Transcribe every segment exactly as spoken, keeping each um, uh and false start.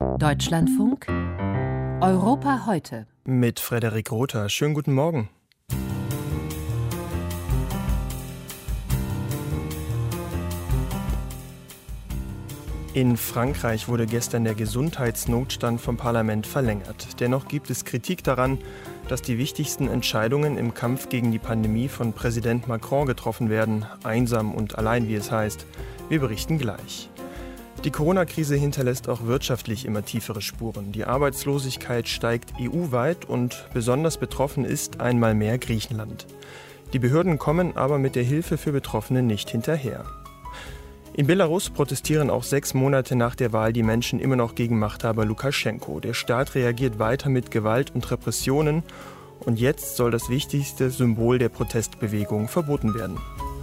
Deutschlandfunk Europa heute. Mit Frederik Rother. Schönen guten Morgen. In Frankreich wurde gestern der Gesundheitsnotstand vom Parlament verlängert. Dennoch gibt es Kritik daran, dass die wichtigsten Entscheidungen im Kampf gegen die Pandemie von Präsident Macron getroffen werden, einsam und allein, wie es heißt. Wir berichten gleich. Die Corona-Krise hinterlässt auch wirtschaftlich immer tiefere Spuren. Die Arbeitslosigkeit steigt E U-weit und besonders betroffen ist einmal mehr Griechenland. Die Behörden kommen aber mit der Hilfe für Betroffene nicht hinterher. In Belarus protestieren auch sechs Monate nach der Wahl die Menschen immer noch gegen Machthaber Lukaschenko. Der Staat reagiert weiter mit Gewalt und Repressionen und jetzt soll das wichtigste Symbol der Protestbewegung verboten werden.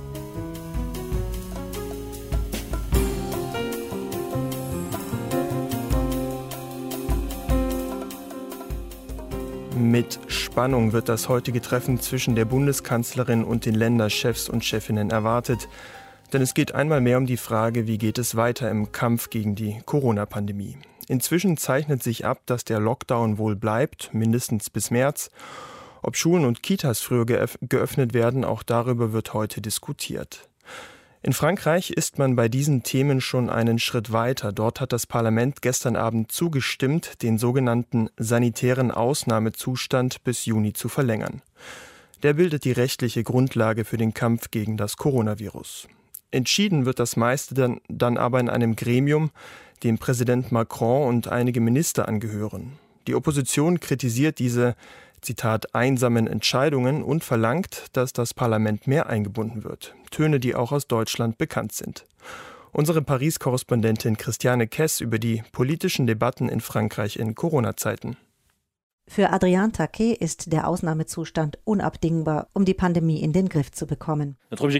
Mit Spannung wird das heutige Treffen zwischen der Bundeskanzlerin und den Länderchefs und Chefinnen erwartet. Denn es geht einmal mehr um die Frage, wie geht es weiter im Kampf gegen die Corona-Pandemie. Inzwischen zeichnet sich ab, dass der Lockdown wohl bleibt, mindestens bis März. Ob Schulen und Kitas früher geöff- geöffnet werden, auch darüber wird heute diskutiert. In Frankreich ist man bei diesen Themen schon einen Schritt weiter. Dort hat das Parlament gestern Abend zugestimmt, den sogenannten sanitären Ausnahmezustand bis Juni zu verlängern. Der bildet die rechtliche Grundlage für den Kampf gegen das Coronavirus. Entschieden wird das meiste dann, dann aber in einem Gremium, dem Präsident Macron und einige Minister angehören. Die Opposition kritisiert diese, Zitat, einsamen Entscheidungen und verlangt, dass das Parlament mehr eingebunden wird. Töne, die auch aus Deutschland bekannt sind. Unsere Paris-Korrespondentin Christiane Kess über die politischen Debatten in Frankreich in Corona-Zeiten. Für Adrien Taquet ist der Ausnahmezustand unabdingbar, um die Pandemie in den Griff zu bekommen. Unser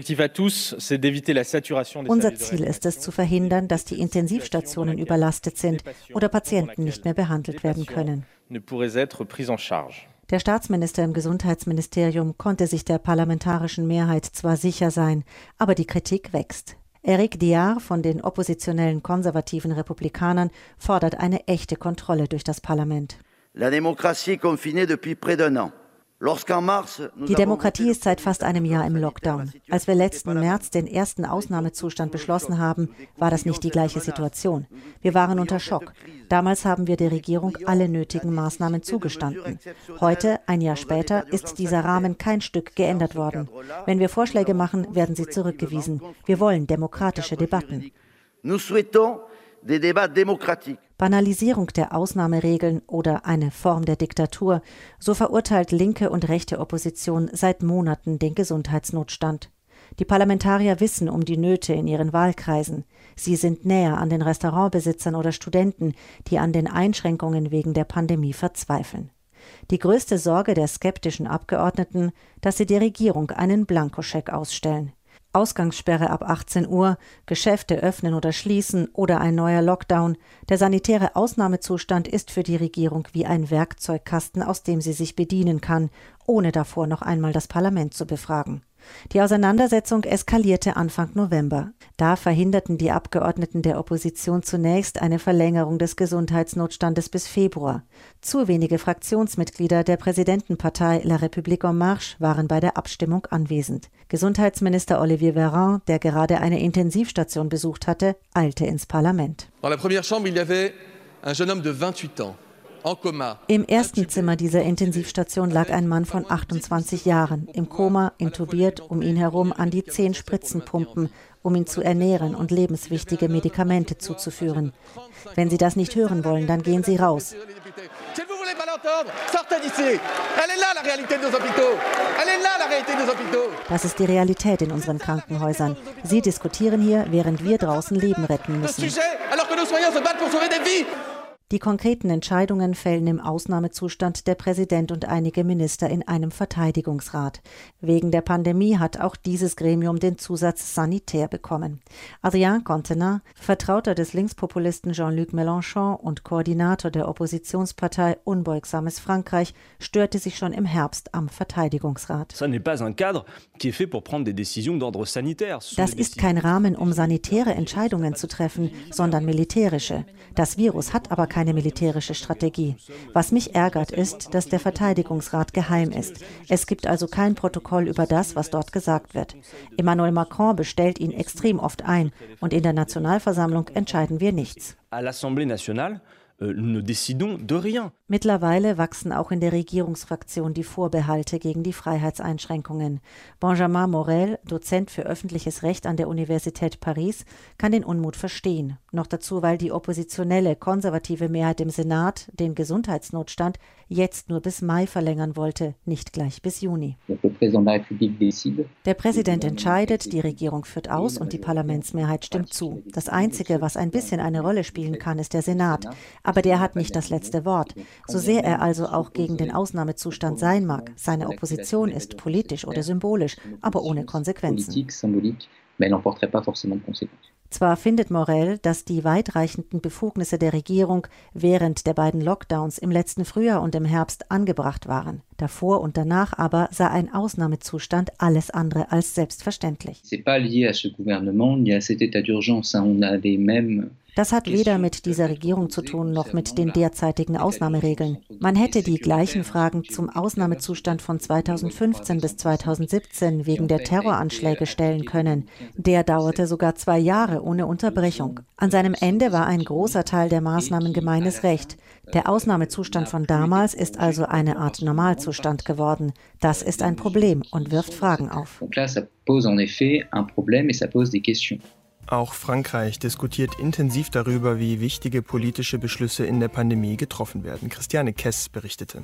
Ziel ist es, zu verhindern, dass die Intensivstationen überlastet sind oder Patienten nicht mehr behandelt werden können. Der Staatsminister im Gesundheitsministerium konnte sich der parlamentarischen Mehrheit zwar sicher sein, aber die Kritik wächst. Éric Diard von den oppositionellen konservativen Republikanern fordert eine echte Kontrolle durch das Parlament. Die Demokratie ist seit fast einem Jahr im Lockdown. Als wir letzten März den ersten Ausnahmezustand beschlossen haben, war das nicht die gleiche Situation. Wir waren unter Schock. Damals haben wir der Regierung alle nötigen Maßnahmen zugestanden. Heute, ein Jahr später, ist dieser Rahmen kein Stück geändert worden. Wenn wir Vorschläge machen, werden sie zurückgewiesen. Wir wollen demokratische Debatten. Banalisierung der Ausnahmeregeln oder eine Form der Diktatur, so verurteilt linke und rechte Opposition seit Monaten den Gesundheitsnotstand. Die Parlamentarier wissen um die Nöte in ihren Wahlkreisen. Sie sind näher an den Restaurantbesitzern oder Studenten, die an den Einschränkungen wegen der Pandemie verzweifeln. Die größte Sorge der skeptischen Abgeordneten, dass sie der Regierung einen Blankoscheck ausstellen. Ausgangssperre ab achtzehn Uhr, Geschäfte öffnen oder schließen oder ein neuer Lockdown. Der sanitäre Ausnahmezustand ist für die Regierung wie ein Werkzeugkasten, aus dem sie sich bedienen kann, ohne davor noch einmal das Parlament zu befragen. Die Auseinandersetzung eskalierte Anfang November. Da verhinderten die Abgeordneten der Opposition zunächst eine Verlängerung des Gesundheitsnotstandes bis Februar. Zu wenige Fraktionsmitglieder der Präsidentenpartei La République en Marche waren bei der Abstimmung anwesend. Gesundheitsminister Olivier Véran, der gerade eine Intensivstation besucht hatte, eilte ins Parlament. Dans la première chambre, il y avait un jeune homme de vingt-huit ans. Im ersten Zimmer dieser Intensivstation lag ein Mann von achtundzwanzig Jahren, im Koma, intubiert, um ihn herum an die zehn Spritzenpumpen, um ihn zu ernähren und lebenswichtige Medikamente zuzuführen. Wenn Sie das nicht hören wollen, dann gehen Sie raus. Das ist die Realität in unseren Krankenhäusern. Sie diskutieren hier, während wir draußen Leben retten müssen. Die konkreten Entscheidungen fällen im Ausnahmezustand der Präsident und einige Minister in einem Verteidigungsrat. Wegen der Pandemie hat auch dieses Gremium den Zusatz sanitär bekommen. Adrien Contenat, Vertrauter des Linkspopulisten Jean-Luc Mélenchon und Koordinator der Oppositionspartei Unbeugsames Frankreich, störte sich schon im Herbst am Verteidigungsrat. Das ist kein Rahmen, um sanitäre Entscheidungen zu treffen, sondern militärische. Das Virus hat aber keine keine militärische Strategie. Was mich ärgert, ist, dass der Verteidigungsrat geheim ist. Es gibt also kein Protokoll über das, was dort gesagt wird. Emmanuel Macron bestellt ihn extrem oft ein und in der Nationalversammlung entscheiden wir nichts. À l'Assemblée nationale, euh, nous ne décidons de rien. Mittlerweile wachsen auch in der Regierungsfraktion die Vorbehalte gegen die Freiheitseinschränkungen. Benjamin Morel, Dozent für öffentliches Recht an der Universität Paris, kann den Unmut verstehen. Noch dazu, weil die oppositionelle, konservative Mehrheit im Senat den Gesundheitsnotstand jetzt nur bis Mai verlängern wollte, nicht gleich bis Juni. Der Präsident entscheidet, die Regierung führt aus und die Parlamentsmehrheit stimmt zu. Das Einzige, was ein bisschen eine Rolle spielen kann, ist der Senat. Aber der hat nicht das letzte Wort. So sehr er also auch gegen den Ausnahmezustand sein mag, seine Opposition ist politisch oder symbolisch, aber ohne Konsequenzen. Zwar findet Morel, dass die weitreichenden Befugnisse der Regierung während der beiden Lockdowns im letzten Frühjahr und im Herbst angebracht waren. Davor und danach aber sei ein Ausnahmezustand alles andere als selbstverständlich. Das hat weder mit dieser Regierung zu tun, noch mit den derzeitigen Ausnahmeregeln. Man hätte die gleichen Fragen zum Ausnahmezustand von zweitausendfünfzehn bis zweitausendsiebzehn wegen der Terroranschläge stellen können. Der dauerte sogar zwei Jahre ohne Unterbrechung. An seinem Ende war ein großer Teil der Maßnahmen gemeines Recht. Der Ausnahmezustand von damals ist also eine Art Normalzustand geworden. Das ist ein Problem und wirft Fragen auf. Auch Frankreich diskutiert intensiv darüber, wie wichtige politische Beschlüsse in der Pandemie getroffen werden. Christiane Kess berichtete.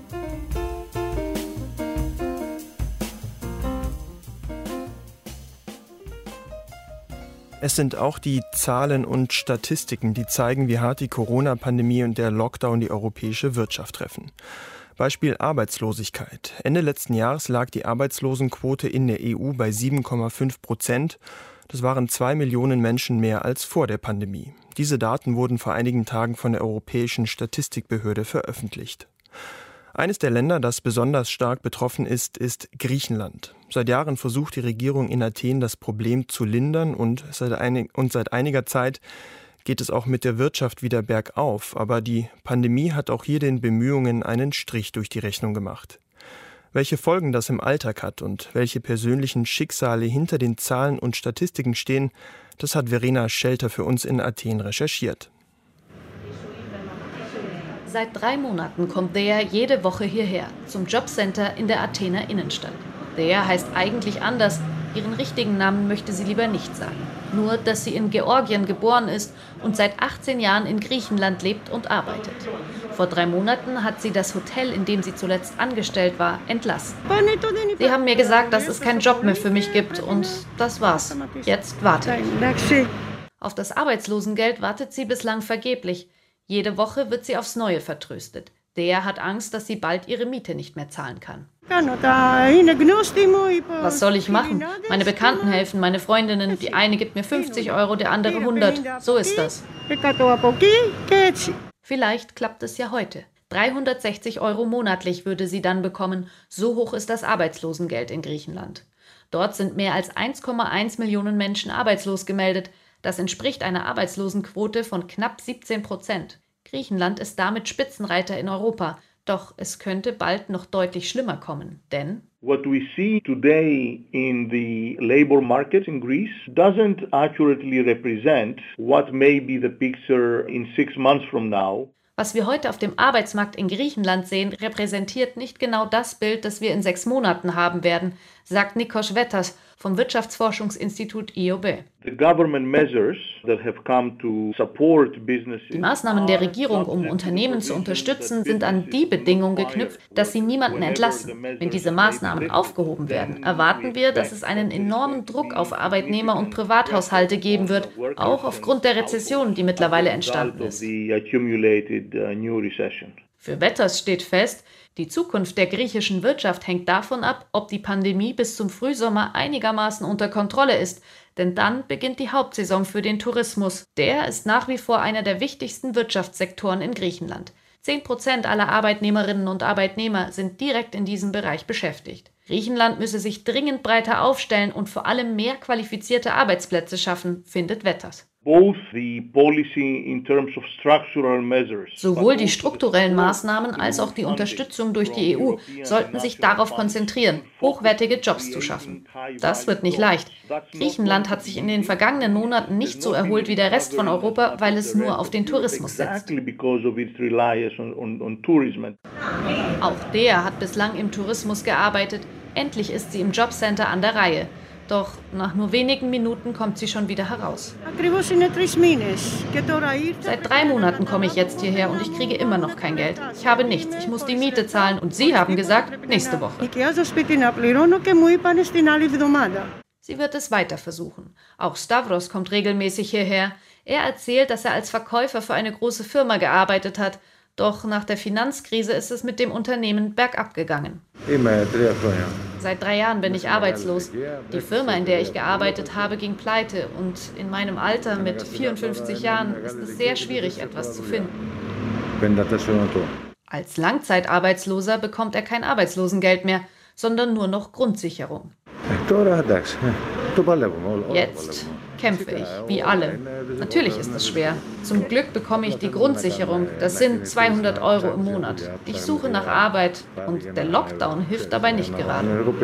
Es sind auch die Zahlen und Statistiken, die zeigen, wie hart die Corona-Pandemie und der Lockdown die europäische Wirtschaft treffen. Beispiel Arbeitslosigkeit. Ende letzten Jahres lag die Arbeitslosenquote in der E U bei sieben Komma fünf Prozent. Das waren zwei Millionen Menschen mehr als vor der Pandemie. Diese Daten wurden vor einigen Tagen von der Europäischen Statistikbehörde veröffentlicht. Eines der Länder, das besonders stark betroffen ist, ist Griechenland. Seit Jahren versucht die Regierung in Athen, das Problem zu lindern und seit, einig- und seit einiger Zeit geht es auch mit der Wirtschaft wieder bergauf. Aber die Pandemie hat auch hier den Bemühungen einen Strich durch die Rechnung gemacht. Welche Folgen das im Alltag hat und welche persönlichen Schicksale hinter den Zahlen und Statistiken stehen, das hat Verena Schelter für uns in Athen recherchiert. Seit drei Monaten kommt Dea jede Woche hierher, zum Jobcenter in der Athener Innenstadt. Dea heißt eigentlich anders, ihren richtigen Namen möchte sie lieber nicht sagen. Nur, dass sie in Georgien geboren ist und seit achtzehn Jahren in Griechenland lebt und arbeitet. Vor drei Monaten hat sie das Hotel, in dem sie zuletzt angestellt war, entlassen. Sie haben mir gesagt, dass es keinen Job mehr für mich gibt und das war's. Jetzt warte ich. Auf das Arbeitslosengeld wartet sie bislang vergeblich. Jede Woche wird sie aufs Neue vertröstet. Der hat Angst, dass sie bald ihre Miete nicht mehr zahlen kann. Was soll ich machen? Meine Bekannten helfen, meine Freundinnen. Die eine gibt mir fünfzig Euro, der andere hundert. So ist das. Vielleicht klappt es ja heute. dreihundertsechzig Euro monatlich würde sie dann bekommen. So hoch ist das Arbeitslosengeld in Griechenland. Dort sind mehr als eins Komma eins Millionen Menschen arbeitslos gemeldet. Das entspricht einer Arbeitslosenquote von knapp siebzehn Prozent. Griechenland ist damit Spitzenreiter in Europa. Doch es könnte bald noch deutlich schlimmer kommen, denn what we see today in the labor market in Greece doesn't accurately represent what may be the picture in six months from now. Was wir heute auf dem Arbeitsmarkt in Griechenland sehen, repräsentiert nicht genau das Bild, das wir in sechs Monaten haben werden, sagt Nikos Vettas vom Wirtschaftsforschungsinstitut I O B. The government measures that have come to support businesses. Die Maßnahmen der Regierung, um Unternehmen zu unterstützen, sind an die Bedingung geknüpft, dass sie niemanden entlassen. Wenn diese Maßnahmen aufgehoben werden, erwarten wir, dass es einen enormen Druck auf Arbeitnehmer und Privathaushalte geben wird, auch aufgrund der Rezession, die mittlerweile entstanden ist. Für Vettas steht fest, die Zukunft der griechischen Wirtschaft hängt davon ab, ob die Pandemie bis zum Frühsommer einigermaßen unter Kontrolle ist, denn dann beginnt die Hauptsaison für den Tourismus. Der ist nach wie vor einer der wichtigsten Wirtschaftssektoren in Griechenland. Zehn Prozent aller Arbeitnehmerinnen und Arbeitnehmer sind direkt in diesem Bereich beschäftigt. Griechenland müsse sich dringend breiter aufstellen und vor allem mehr qualifizierte Arbeitsplätze schaffen, findet Vettas. Sowohl die strukturellen Maßnahmen als auch die Unterstützung durch die E U sollten sich darauf konzentrieren, hochwertige Jobs zu schaffen. Das wird nicht leicht. Griechenland hat sich in den vergangenen Monaten nicht so erholt wie der Rest von Europa, weil es nur auf den Tourismus setzt. Auch der hat bislang im Tourismus gearbeitet. Endlich ist sie im Jobcenter an der Reihe. Doch nach nur wenigen Minuten kommt sie schon wieder heraus. Seit drei Monaten komme ich jetzt hierher und ich kriege immer noch kein Geld. Ich habe nichts, ich muss die Miete zahlen und Sie haben gesagt, nächste Woche. Sie wird es weiter versuchen. Auch Stavros kommt regelmäßig hierher. Er erzählt, dass er als Verkäufer für eine große Firma gearbeitet hat. Doch nach der Finanzkrise ist es mit dem Unternehmen bergab gegangen. Seit drei Jahren bin ich arbeitslos. Die Firma, in der ich gearbeitet habe, ging pleite. Und in meinem Alter mit vierundfünfzig Jahren ist es sehr schwierig, etwas zu finden. Als Langzeitarbeitsloser bekommt er kein Arbeitslosengeld mehr, sondern nur noch Grundsicherung. Jetzt kämpfe ich, wie alle. Natürlich ist es schwer. Zum Glück bekomme ich die Grundsicherung. Das sind zweihundert Euro im Monat. Ich suche nach Arbeit und der Lockdown hilft dabei nicht gerade.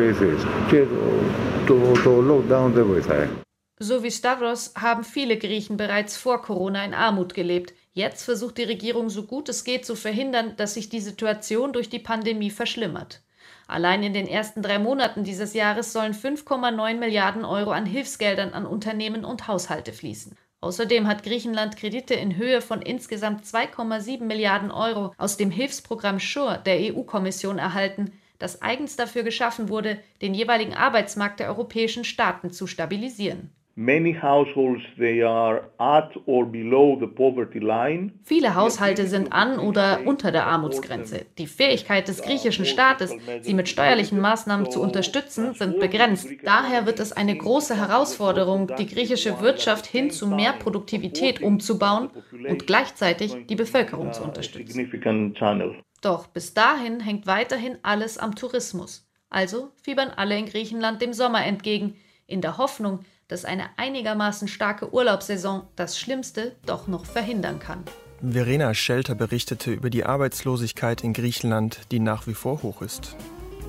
So wie Stavros haben viele Griechen bereits vor Corona in Armut gelebt. Jetzt versucht die Regierung so gut es geht zu verhindern, dass sich die Situation durch die Pandemie verschlimmert. Allein in den ersten drei Monaten dieses Jahres sollen fünf Komma neun Milliarden Euro an Hilfsgeldern an Unternehmen und Haushalte fließen. Außerdem hat Griechenland Kredite in Höhe von insgesamt zwei Komma sieben Milliarden Euro aus dem Hilfsprogramm SURE der E U-Kommission erhalten, das eigens dafür geschaffen wurde, den jeweiligen Arbeitsmarkt der europäischen Staaten zu stabilisieren. Many households, they are at or below the poverty line. Viele Haushalte sind an oder unter der Armutsgrenze. Die Fähigkeit des griechischen Staates, sie mit steuerlichen Maßnahmen zu unterstützen, sind begrenzt. Daher wird es eine große Herausforderung, die griechische Wirtschaft hin zu mehr Produktivität umzubauen und gleichzeitig die Bevölkerung zu unterstützen. Doch bis dahin hängt weiterhin alles am Tourismus. Also fiebern alle in Griechenland dem Sommer entgegen, in der Hoffnung, dass eine einigermaßen starke Urlaubssaison das Schlimmste doch noch verhindern kann. Verena Schelter berichtete über die Arbeitslosigkeit in Griechenland, die nach wie vor hoch ist.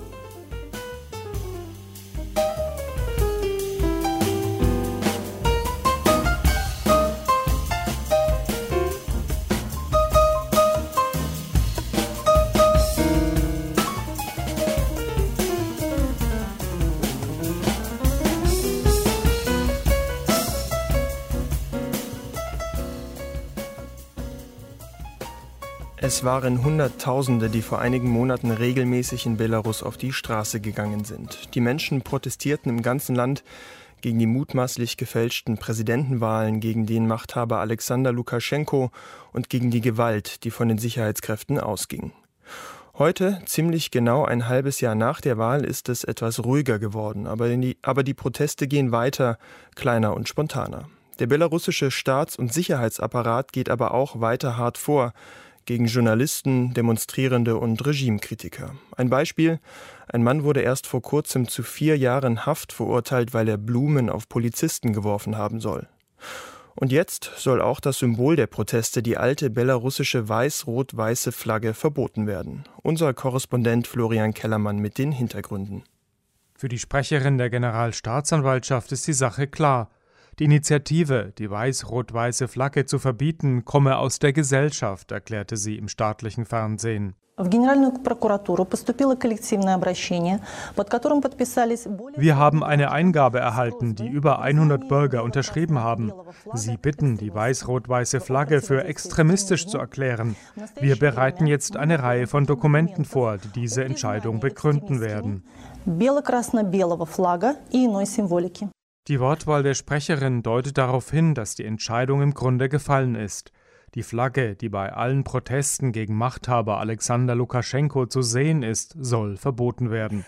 Es waren Hunderttausende, die vor einigen Monaten regelmäßig in Belarus auf die Straße gegangen sind. Die Menschen protestierten im ganzen Land gegen die mutmaßlich gefälschten Präsidentenwahlen, gegen den Machthaber Alexander Lukaschenko und gegen die Gewalt, die von den Sicherheitskräften ausging. Heute, ziemlich genau ein halbes Jahr nach der Wahl, ist es etwas ruhiger geworden, aber die, aber die Proteste gehen weiter, kleiner und spontaner. Der belarussische Staats- und Sicherheitsapparat geht aber auch weiter hart vor, gegen Journalisten, Demonstrierende und Regimekritiker. Ein Beispiel: Ein Mann wurde erst vor kurzem zu vier Jahren Haft verurteilt, weil er Blumen auf Polizisten geworfen haben soll. Und jetzt soll auch das Symbol der Proteste, die alte belarussische weiß-rot-weiße Flagge, verboten werden. Unser Korrespondent Florian Kellermann mit den Hintergründen. Für die Sprecherin der Generalstaatsanwaltschaft ist die Sache klar. Die Initiative, die weiß-rot-weiße Flagge zu verbieten, komme aus der Gesellschaft, erklärte sie im staatlichen Fernsehen. Wir haben eine Eingabe erhalten, die über hundert Bürger unterschrieben haben. Sie bitten, die weiß-rot-weiße Flagge für extremistisch zu erklären. Wir bereiten jetzt eine Reihe von Dokumenten vor, die diese Entscheidung begründen werden. Die Wortwahl der Sprecherin deutet darauf hin, dass die Entscheidung im Grunde gefallen ist. Die Flagge, die bei allen Protesten gegen Machthaber Alexander Lukaschenko zu sehen ist, soll verboten werden.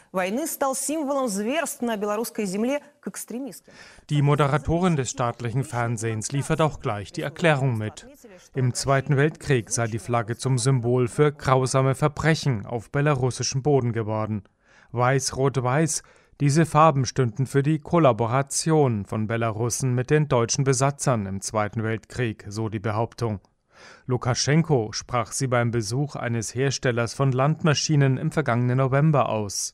Die Moderatorin des staatlichen Fernsehens liefert auch gleich die Erklärung mit. Im Zweiten Weltkrieg sei die Flagge zum Symbol für grausame Verbrechen auf belarussischem Boden geworden. Weiß-Rot-Weiß, Diese Farben stünden für die Kollaboration von Belarussen mit den deutschen Besatzern im Zweiten Weltkrieg, so die Behauptung. Lukaschenko sprach sie beim Besuch eines Herstellers von Landmaschinen im vergangenen November aus.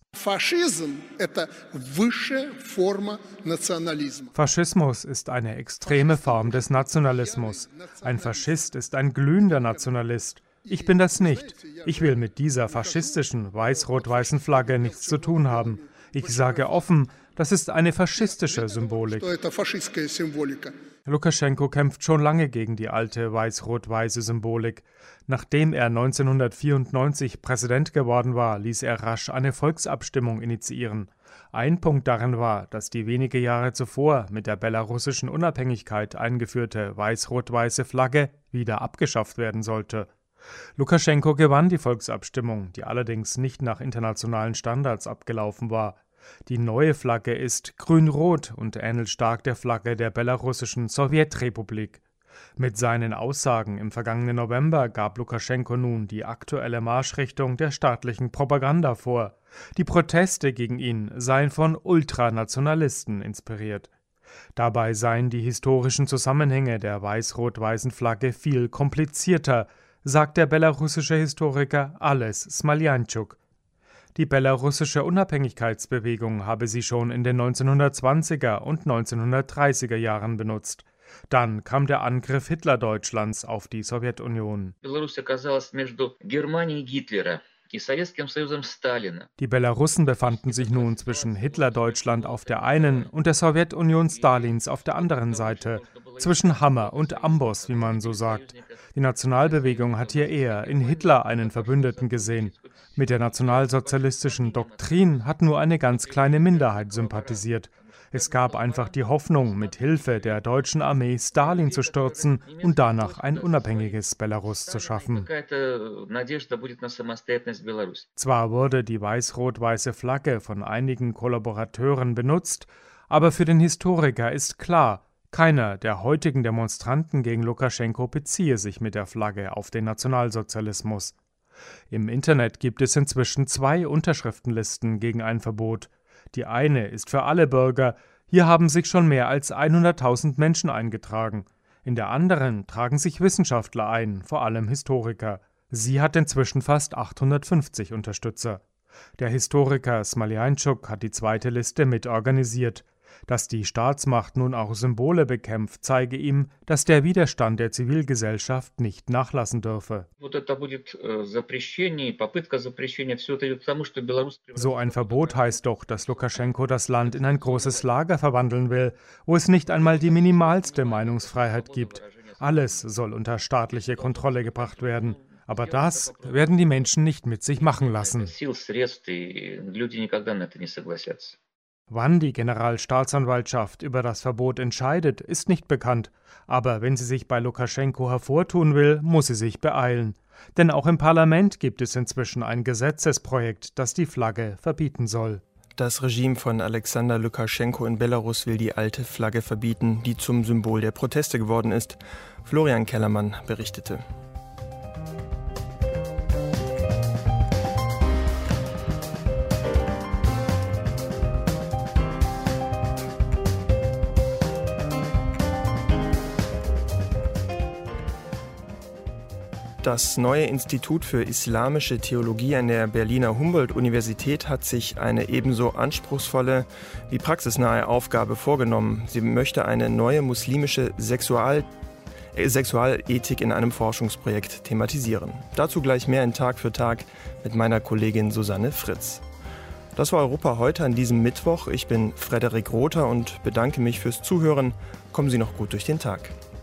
Faschismus ist eine extreme Form des Nationalismus. Ein Faschist ist ein glühender Nationalist. Ich bin das nicht. Ich will mit dieser faschistischen weiß-rot-weißen Flagge nichts zu tun haben. Ich sage offen, das ist eine faschistische Symbolik. Lukaschenko kämpft schon lange gegen die alte weiß-rot-weiße Symbolik. Nachdem er neunzehnhundertvierundneunzig Präsident geworden war, ließ er rasch eine Volksabstimmung initiieren. Ein Punkt darin war, dass die wenige Jahre zuvor mit der belarussischen Unabhängigkeit eingeführte weiß-rot-weiße Flagge wieder abgeschafft werden sollte. Lukaschenko gewann die Volksabstimmung, die allerdings nicht nach internationalen Standards abgelaufen war. Die neue Flagge ist grün-rot und ähnelt stark der Flagge der belarussischen Sowjetrepublik. Mit seinen Aussagen im vergangenen November gab Lukaschenko nun die aktuelle Marschrichtung der staatlichen Propaganda vor. Die Proteste gegen ihn seien von Ultranationalisten inspiriert. Dabei seien die historischen Zusammenhänge der weiß-rot-weißen Flagge viel komplizierter, sagt der belarussische Historiker Ales Smoljanczuk. Die belarussische Unabhängigkeitsbewegung habe sie schon in den neunzehnhundertzwanziger und neunzehnhundertdreißiger Jahren benutzt. Dann kam der Angriff Hitlerdeutschlands auf die Sowjetunion. Die Belarussen befanden sich nun zwischen Hitlerdeutschland auf der einen und der Sowjetunion Stalins auf der anderen Seite, zwischen Hammer und Amboss, wie man so sagt. Die Nationalbewegung hat hier eher in Hitler einen Verbündeten gesehen. Mit der nationalsozialistischen Doktrin hat nur eine ganz kleine Minderheit sympathisiert. Es gab einfach die Hoffnung, mit Hilfe der deutschen Armee Stalin zu stürzen und danach ein unabhängiges Belarus zu schaffen. Zwar wurde die weiß-rot-weiße Flagge von einigen Kollaborateuren benutzt, aber für den Historiker ist klar, keiner der heutigen Demonstranten gegen Lukaschenko beziehe sich mit der Flagge auf den Nationalsozialismus. Im Internet gibt es inzwischen zwei Unterschriftenlisten gegen ein Verbot. Die eine ist für alle Bürger, hier haben sich schon mehr als hunderttausend Menschen eingetragen. In der anderen tragen sich Wissenschaftler ein, vor allem Historiker. Sie hat inzwischen fast achthundertfünfzig Unterstützer. Der Historiker Smoljanczuk hat die zweite Liste mitorganisiert. Dass die Staatsmacht nun auch Symbole bekämpft, zeige ihm, dass der Widerstand der Zivilgesellschaft nicht nachlassen dürfe. So ein Verbot heißt doch, dass Lukaschenko das Land in ein großes Lager verwandeln will, wo es nicht einmal die minimalste Meinungsfreiheit gibt. Alles soll unter staatliche Kontrolle gebracht werden. Aber das werden die Menschen nicht mit sich machen lassen. Wann die Generalstaatsanwaltschaft über das Verbot entscheidet, ist nicht bekannt. Aber wenn sie sich bei Lukaschenko hervortun will, muss sie sich beeilen. Denn auch im Parlament gibt es inzwischen ein Gesetzesprojekt, das die Flagge verbieten soll. Das Regime von Alexander Lukaschenko in Belarus will die alte Flagge verbieten, die zum Symbol der Proteste geworden ist. Florian Kellermann berichtete. Das neue Institut für Islamische Theologie an der Berliner Humboldt-Universität hat sich eine ebenso anspruchsvolle wie praxisnahe Aufgabe vorgenommen. Sie möchte eine neue muslimische Sexual- äh, Sexualethik in einem Forschungsprojekt thematisieren. Dazu gleich mehr in Tag für Tag mit meiner Kollegin Susanne Fritz. Das war Europa heute an diesem Mittwoch. Ich bin Frederik Rother und bedanke mich fürs Zuhören. Kommen Sie noch gut durch den Tag.